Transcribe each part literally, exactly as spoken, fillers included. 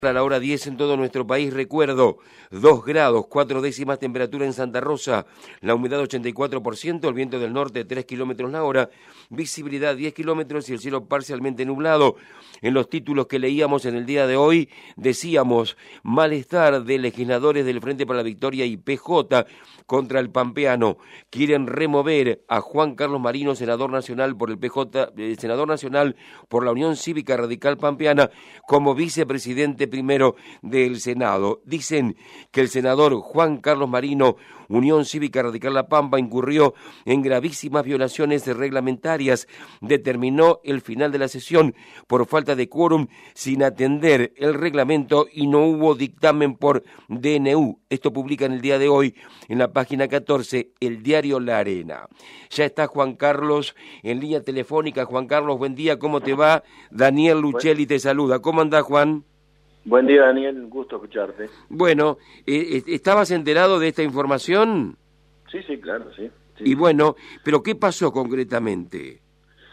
A la hora diez en todo nuestro país, recuerdo, dos grados, cuatro décimas temperatura en Santa Rosa, la humedad ochenta y cuatro por ciento, el viento del norte tres kilómetros la hora, visibilidad diez kilómetros y el cielo parcialmente nublado. En los títulos que leíamos en el día de hoy, decíamos, malestar de legisladores del Frente para la Victoria y P J contra el pampeano. Quieren remover a Juan Carlos Marino, senador nacional por el P J, eh, senador nacional por la Unión Cívica Radical Pampeana, como vicepresidente primero del Senado. Dicen que el senador Juan Carlos Marino, Unión Cívica Radical La Pampa, incurrió en gravísimas violaciones reglamentarias. Determinó el final de la sesión por falta de quórum sin atender el reglamento y no hubo dictamen por D N U. Esto publica en el día de hoy en la página catorce, el diario La Arena. Ya está Juan Carlos en línea telefónica. Juan Carlos, buen día, ¿cómo te va? Daniel Luchelli te saluda. ¿Cómo andás, Juan? Buen día, Daniel, un gusto escucharte. Bueno, eh, ¿estabas enterado de esta información? Sí, sí, claro, sí, sí. Y bueno, ¿pero qué pasó concretamente?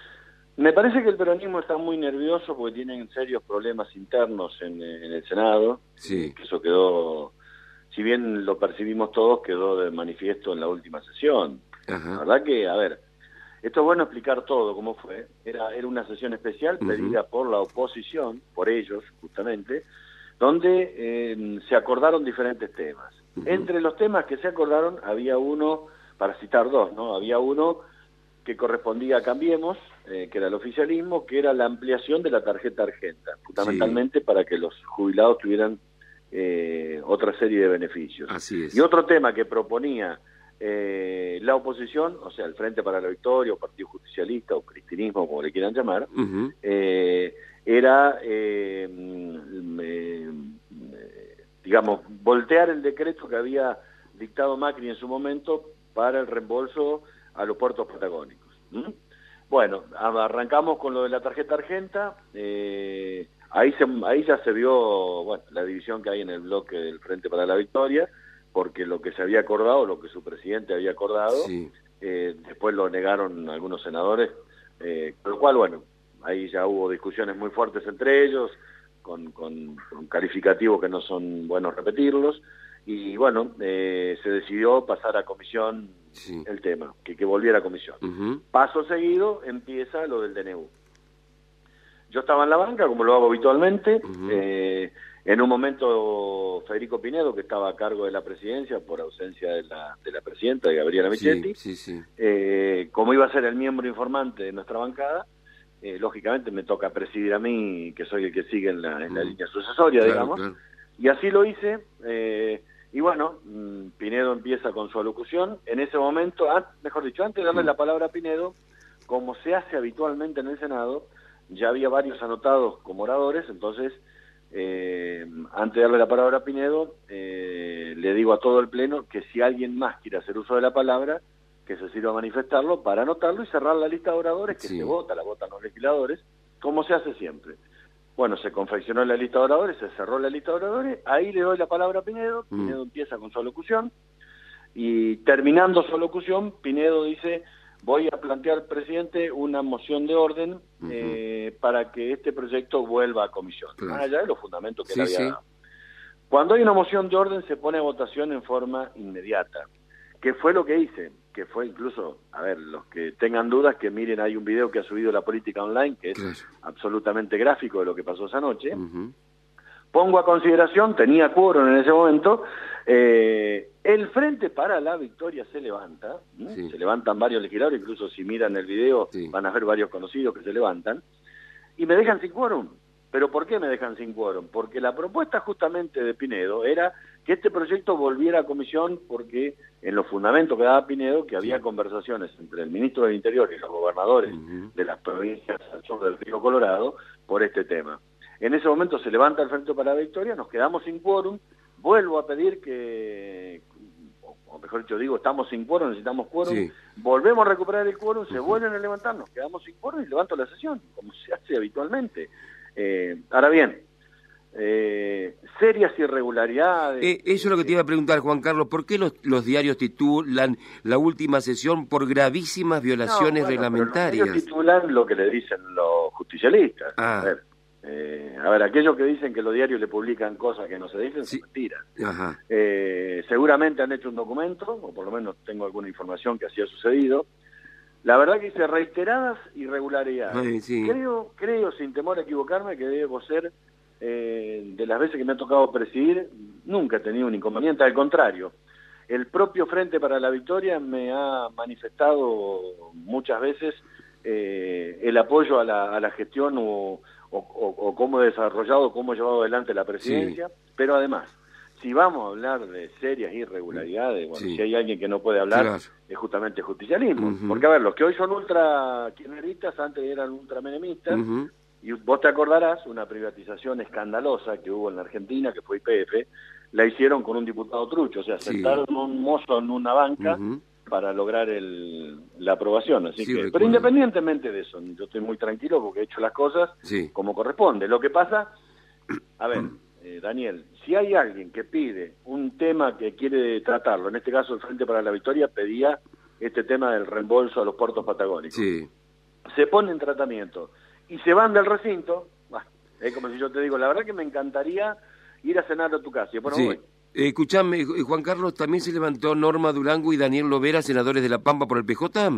Me parece que el peronismo está muy nervioso porque tienen serios problemas internos en, en el Senado. Sí. Que eso quedó, si bien lo percibimos todos, quedó de manifiesto en la última sesión. Ajá. La verdad que, a ver, esto es bueno explicar todo cómo fue. Era, era una sesión especial pedida uh-huh. por la oposición, por ellos justamente, donde eh, se acordaron diferentes temas. Uh-huh. Entre los temas que se acordaron había uno, para citar dos, ¿no? Había uno que correspondía a Cambiemos, eh, que era el oficialismo, que era la ampliación de la tarjeta argenta, fundamentalmente sí. para que los jubilados tuvieran eh, otra serie de beneficios. Así es. Y otro tema que proponía Eh, la oposición, o sea, el Frente para la Victoria, o Partido Justicialista, o Cristinismo, como le quieran llamar, uh-huh. eh, era, eh, eh, digamos, voltear el decreto que había dictado Macri en su momento para el reembolso a los puertos patagónicos. ¿Mm? Bueno, arrancamos con lo de la tarjeta argenta, eh, ahí, se, ahí ya se vio bueno, la división que hay en el bloque del Frente para la Victoria, porque lo que se había acordado, lo que su presidente había acordado, sí. eh, después lo negaron algunos senadores, eh, con lo cual, bueno, ahí ya hubo discusiones muy fuertes entre ellos, con, con, con calificativos que no son buenos repetirlos, y bueno, eh, se decidió pasar a comisión sí. el tema, que, que volviera a comisión. Uh-huh. Paso seguido empieza lo del D N U. Yo estaba en la banca, como lo hago habitualmente, uh-huh. eh, en un momento Federico Pinedo, que estaba a cargo de la presidencia por ausencia de la, de la presidenta, de Gabriela Michetti, sí, sí, sí. Eh, como iba a ser el miembro informante de nuestra bancada, eh, lógicamente me toca presidir a mí, que soy el que sigue en la, en la mm. línea sucesoria, claro, digamos, claro. Y así lo hice, eh, y bueno, Pinedo empieza con su alocución. En ese momento, ah, mejor dicho, antes de darle mm. la palabra a Pinedo, como se hace habitualmente en el Senado, ya había varios anotados como oradores, entonces... Eh, antes de darle la palabra a Pinedo, eh, le digo a todo el Pleno que si alguien más quiere hacer uso de la palabra, que se sirva a manifestarlo para anotarlo y cerrar la lista de oradores, que sí. se vota, la votan los legisladores, como se hace siempre. Bueno, se confeccionó la lista de oradores, se cerró la lista de oradores, ahí le doy la palabra a Pinedo, mm. Pinedo empieza con su alocución, y terminando su alocución, Pinedo dice... voy a plantear, presidente, una moción de orden uh-huh. eh, para que este proyecto vuelva a comisión. Claro. Más allá de los fundamentos que sí, le había sí. dado. Cuando hay una moción de orden se pone a votación en forma inmediata, que fue lo que hice, que fue incluso, a ver, los que tengan dudas, que miren, hay un video que ha subido La Política Online, que es claro. absolutamente gráfico de lo que pasó esa noche. Uh-huh. Pongo a consideración, tenía quórum en ese momento, eh, el Frente para la Victoria se levanta, ¿no? Sí. Se levantan varios legisladores, incluso si miran el video sí. van a ver varios conocidos que se levantan, y me dejan sin quórum. ¿Pero por qué me dejan sin quórum? Porque la propuesta justamente de Pinedo era que este proyecto volviera a comisión, porque en los fundamentos que daba Pinedo, que había sí. conversaciones entre el ministro del Interior y los gobernadores uh-huh. de las provincias al sur del Río Colorado por este tema. En ese momento se levanta el Frente para la Victoria, nos quedamos sin quórum, vuelvo a pedir que, o mejor dicho digo, estamos sin quórum, necesitamos quórum, sí. volvemos a recuperar el quórum, se uh-huh. vuelven a levantar, nos quedamos sin quórum y levanto la sesión, como se hace habitualmente. Eh, ahora bien, eh, serias irregularidades... Eh, eso es lo que te iba a preguntar, Juan Carlos, ¿por qué los, los diarios titulan la última sesión por gravísimas violaciones no, bueno, reglamentarias? Los diarios titulan lo que le dicen los justicialistas. Ah. A ver, Eh, a ver, aquellos que dicen que los diarios le publican cosas que no se dicen, sí. son mentiras. Ajá. Eh, seguramente han hecho un documento, o por lo menos tengo alguna información que así ha sucedido. La verdad que hice reiteradas irregularidades. Ay, sí. Creo, creo, sin temor a equivocarme, que debo ser, eh, de las veces que me ha tocado presidir, nunca he tenido un inconveniente, al contrario. El propio Frente para la Victoria me ha manifestado muchas veces eh, el apoyo a la, a la gestión o, o, o, o cómo he desarrollado, cómo he llevado adelante la presidencia, sí. Pero además, si vamos a hablar de serias irregularidades, bueno, sí. Si hay alguien que no puede hablar, claro. Es justamente justicialismo. Uh-huh. Porque, a ver, los que hoy son ultra kirchneristas, antes eran ultra menemistas, uh-huh. Y vos te acordarás, una privatización escandalosa que hubo en la Argentina, que fue Y P F, la hicieron con un diputado trucho, o sea, sí. Sentaron un mozo en una banca uh-huh. Para lograr el, la aprobación. Así sí, que, pero independientemente de eso, yo estoy muy tranquilo porque he hecho las cosas sí. Como corresponde. Lo que pasa, a ver, eh, Daniel, si hay alguien que pide un tema que quiere tratarlo, en este caso el Frente para la Victoria pedía este tema del reembolso a los puertos patagónicos. Sí. Se pone en tratamiento y se van del recinto, bah, es como si yo te digo, la verdad que me encantaría ir a cenar a tu casa. Y bueno, sí. Voy. Eh, escuchame, Juan Carlos, ¿también se levantó Norma Durango y Daniel Lovera, senadores de La Pampa, por el P J?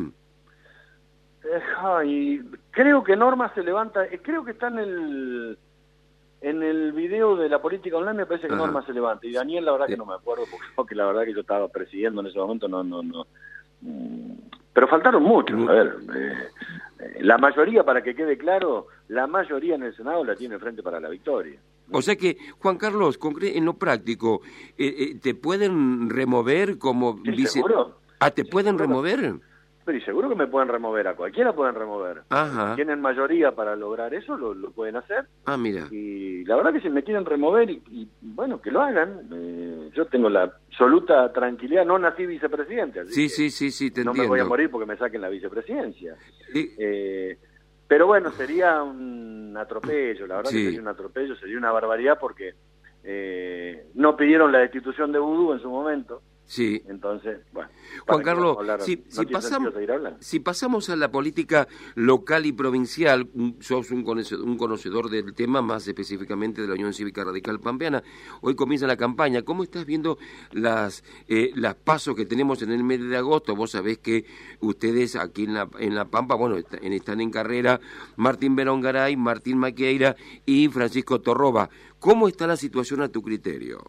Eh, ay, creo que Norma se levanta, eh, creo que está en el en el video de la política online, me parece que Ajá. Norma se levanta, y Daniel la verdad sí. Que no me acuerdo, porque, porque la verdad que yo estaba presidiendo en ese momento, no, no, no. Pero faltaron muchos, a ver, eh, eh, la mayoría, para que quede claro, la mayoría en el Senado la tiene el Frente para la Victoria. O sea que, Juan Carlos, en lo práctico, eh, eh, ¿te pueden remover como sí, vice...? ¿Seguro? Ah, ¿te pueden ¿Seguro? remover? Pero y seguro que me pueden remover, a cualquiera pueden remover. Ajá. Tienen mayoría para lograr eso, lo, lo pueden hacer. Ah, mira. Y la verdad que si me quieren remover, y, y bueno, que lo hagan. Eh, yo tengo la absoluta tranquilidad, no nací vicepresidente. Así sí, sí, sí, sí, te no entiendo. No me voy a morir porque me saquen la vicepresidencia. Sí. Eh, pero bueno, sería un atropello, la verdad sí. Que sería un atropello, sería una barbaridad porque eh, no pidieron la destitución de Vudú en su momento. Sí. Entonces, bueno. Juan Carlos, si, no si, pasamos, si pasamos a la política local y provincial, sos un conocedor, un conocedor del tema, más específicamente de la Unión Cívica Radical Pampeana. Hoy comienza la campaña. ¿Cómo estás viendo las eh, las pasos que tenemos en el mes de agosto? Vos sabés que ustedes aquí en la, en la Pampa, bueno, están en carrera Martín Berongaray, Martín Maquieira y Francisco Torroba. ¿Cómo está la situación a tu criterio?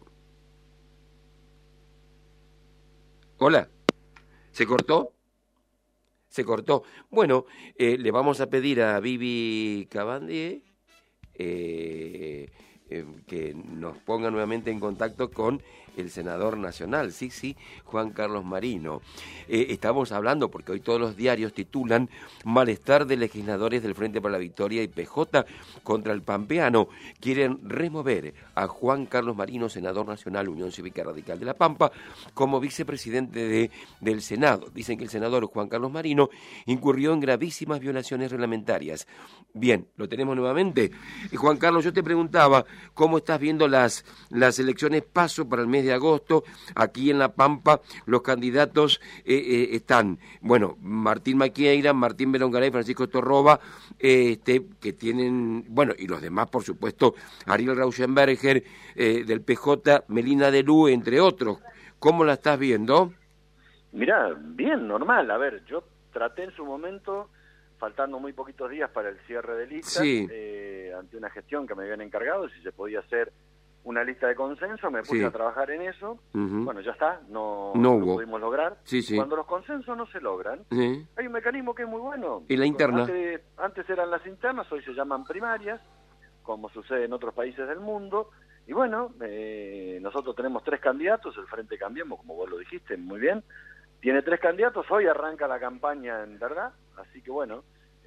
Hola, ¿se cortó? Se cortó. Bueno, eh, le vamos a pedir a Vivi Cabandier eh, eh, que nos ponga nuevamente en contacto con el senador nacional, sí, sí, Juan Carlos Marino. Eh, estamos hablando, porque hoy todos los diarios titulan malestar de legisladores del Frente para la Victoria y P J contra el pampeano. Quieren remover a Juan Carlos Marino, senador nacional, Unión Cívica Radical de La Pampa, como vicepresidente de, del Senado. Dicen que el senador Juan Carlos Marino incurrió en gravísimas violaciones reglamentarias. Bien, lo tenemos nuevamente. Y Juan Carlos, yo te preguntaba, ¿cómo estás viendo las, las elecciones paso para el mes de agosto? Aquí en La Pampa los candidatos eh, eh, están, bueno, Martín Maquieira, Martín Berongaray, Francisco Torroba, eh, este, que tienen, bueno, y los demás, por supuesto, Ariel Rauschenberger, eh, del P J, Melina Delú, entre otros. ¿Cómo la estás viendo? Mirá, bien, normal. A ver, yo traté en su momento, faltando muy poquitos días para el cierre de listas, sí. eh, ante una gestión que me habían encargado, si se podía hacer una lista de consenso, me puse sí. a trabajar en eso. Uh-huh. Bueno, ya está, no, no lo pudimos lograr. Sí, sí. Cuando los consensos no se logran, sí. hay un mecanismo que es muy bueno. ¿Y la interna? Antes, antes eran las internas, hoy se llaman primarias, como sucede en otros países del mundo. Y bueno, eh, nosotros tenemos tres candidatos, el Frente Cambiemos, como vos lo dijiste, muy bien. Tiene tres candidatos, hoy arranca la campaña en verdad, así que bueno,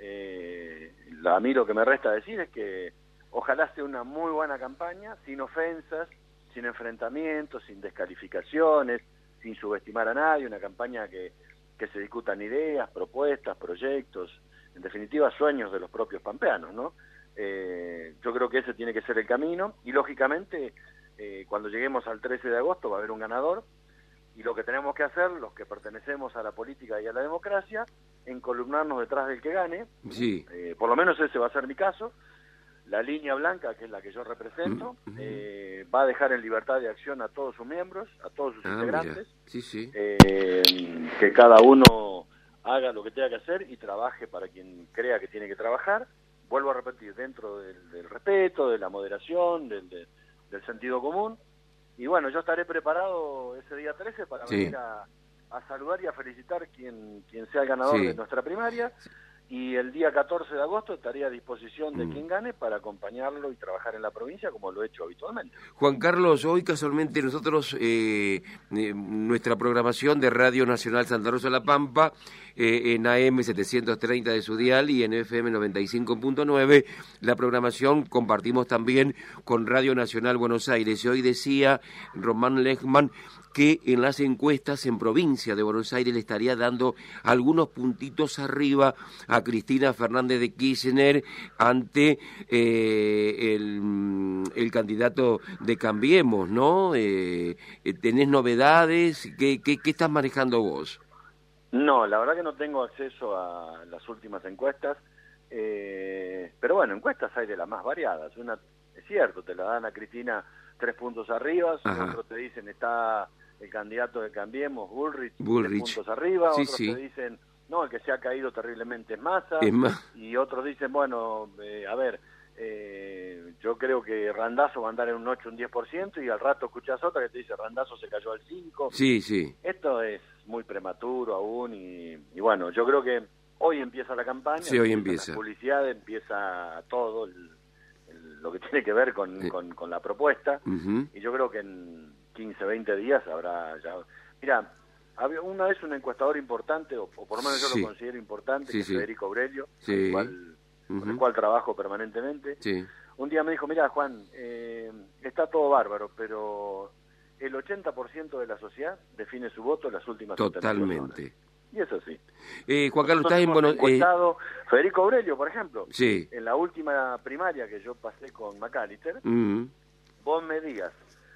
eh, a mí lo que me resta decir es que ojalá sea una muy buena campaña, sin ofensas, sin enfrentamientos, sin descalificaciones, sin subestimar a nadie, una campaña que, que se discutan ideas, propuestas, proyectos, en definitiva sueños de los propios pampeanos, ¿no? Eh, yo creo que ese tiene que ser el camino, y lógicamente eh, cuando lleguemos al trece de agosto va a haber un ganador, y lo que tenemos que hacer, los que pertenecemos a la política y a la democracia, encolumnarnos detrás del que gane, sí. eh, por lo menos ese va a ser mi caso. La línea blanca, que es la que yo represento, uh-huh. eh, va a dejar en libertad de acción a todos sus miembros, a todos sus ah, integrantes, sí, sí. Eh, que cada uno haga lo que tenga que hacer y trabaje para quien crea que tiene que trabajar. Vuelvo a repetir, dentro del, del respeto, de la moderación, del, de, del sentido común. Y bueno, yo estaré preparado ese día trece para sí. venir a, a saludar y a felicitar quien, quien sea el ganador sí. de nuestra primaria. Y el día catorce de agosto estaría a disposición de mm. quien gane para acompañarlo y trabajar en la provincia como lo he hecho habitualmente. Juan Carlos, hoy casualmente nosotros, eh, eh, nuestra programación de Radio Nacional Santa Rosa de la Pampa, eh, en A M setecientos treinta de su dial y en F M noventa y cinco punto nueve, la programación compartimos también con Radio Nacional Buenos Aires. Y hoy decía Román Lechman que en las encuestas en provincia de Buenos Aires le estaría dando algunos puntitos arriba a Cristina Fernández de Kirchner ante eh, el, el candidato de Cambiemos, ¿no? Eh, ¿Tenés novedades? ¿Qué, qué, qué estás manejando vos? No, la verdad que no tengo acceso a las últimas encuestas, eh, pero bueno, encuestas hay de las más variadas. Una, es cierto, te la dan a Cristina tres puntos arriba, Ajá. otros te dicen está el candidato de Cambiemos, Bullrich, Bullrich. tres puntos arriba, sí, otros sí. te dicen, no, el que se ha caído terriblemente es Massa, es más... y otros dicen, bueno, eh, a ver, eh, yo creo que Randazzo va a andar en un ocho, un diez por ciento, y al rato escuchás otra que te dice, Randazzo se cayó al cinco por ciento. Sí, sí. Esto es muy prematuro aún, y, y bueno, yo creo que hoy empieza la campaña, sí, hoy empieza la publicidad, empieza todo el, el, lo que tiene que ver con, sí. con, con la propuesta, uh-huh. y yo creo que en quince, veinte días habrá ya... Mira, había una vez un encuestador importante, o, o por lo menos yo sí. lo considero importante, sí, que es sí. Federico Aurelio, sí. con, el cual, uh-huh. con el cual trabajo permanentemente. Sí. Un día me dijo, mira Juan, eh, está todo bárbaro, pero el ochenta por ciento de la sociedad define su voto en las últimas Totalmente. Y eso sí. Eh, Juan Carlos, estás en Buenos Aires. Eh... Federico Aurelio, por ejemplo, sí. en la última primaria que yo pasé con Macalister, uh-huh. vos me digas,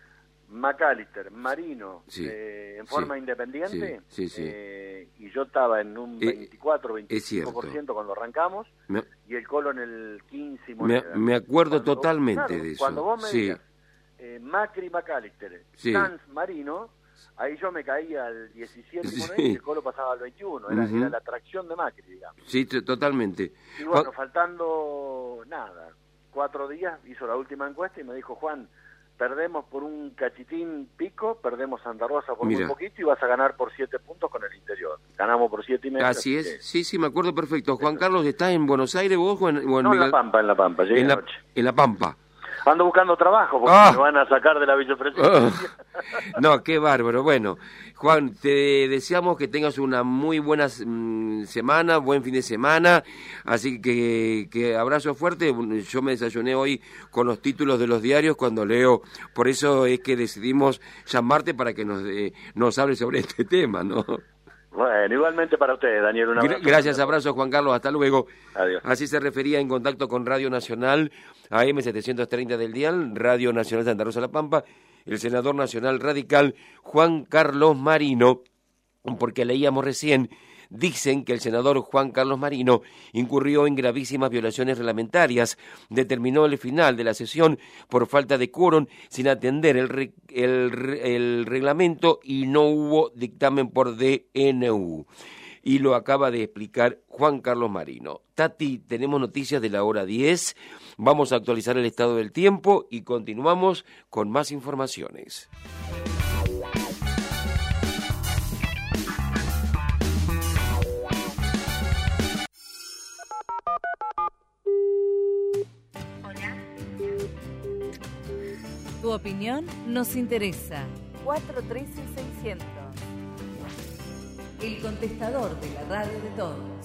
Macalister, Marino, sí, eh, en forma sí, independiente, sí, sí, sí. Eh, y yo estaba en un veinticuatro, veinticinco por ciento cuando arrancamos, me, y el Colo en el quince por ciento. Me, me acuerdo cuando totalmente vos, claro, de eso. Cuando vos me sí. digas eh, Macri, Macalister, sí. Sanz, Marino, ahí yo me caía al diecisiete por ahí, sí. y el Colo pasaba al veintiuno, era, uh-huh. era la atracción de Macri, digamos. Sí, t- totalmente. Y bueno, Juan... faltando nada, cuatro días hizo la última encuesta y me dijo, Juan, perdemos por un cachitín pico, perdemos Santa Rosa por Mira. muy poquito y vas a ganar por siete puntos con el Interior. Ganamos por siete y medio. Así es, que... sí, sí, me acuerdo perfecto. Juan Carlos, ¿estás en Buenos Aires vos o en, o en No, Miguel... en La Pampa, en La Pampa, llegué en la, noche. En La Pampa. Ando buscando trabajo porque ah. me van a sacar de la vicepresidencia. Oh. No, qué bárbaro. Bueno, Juan, te deseamos que tengas una muy buena mmm, semana, buen fin de semana. Así que, que abrazo fuerte. Yo me desayuné hoy con los títulos de los diarios cuando leo. Por eso es que decidimos llamarte para que nos, eh, nos hables sobre este tema, ¿no? Bueno, igualmente para ustedes, Daniel. Un abrazo. Gracias, abrazo, Juan Carlos. Hasta luego. Adiós. Así se refería en contacto con Radio Nacional, A M setecientos treinta del dial, Radio Nacional Santa Rosa de la Pampa, el senador nacional radical Juan Carlos Marino, porque leíamos recién, dicen que el senador Juan Carlos Marino incurrió en gravísimas violaciones reglamentarias, determinó el final de la sesión por falta de quórum sin atender el, re, el, el reglamento y no hubo dictamen por D N U. Y lo acaba de explicar Juan Carlos Marino. Tati, tenemos noticias de la hora diez, vamos a actualizar el estado del tiempo y continuamos con más informaciones. Tu opinión nos interesa. cuatro uno tres seiscientos. El contestador de la radio de todos.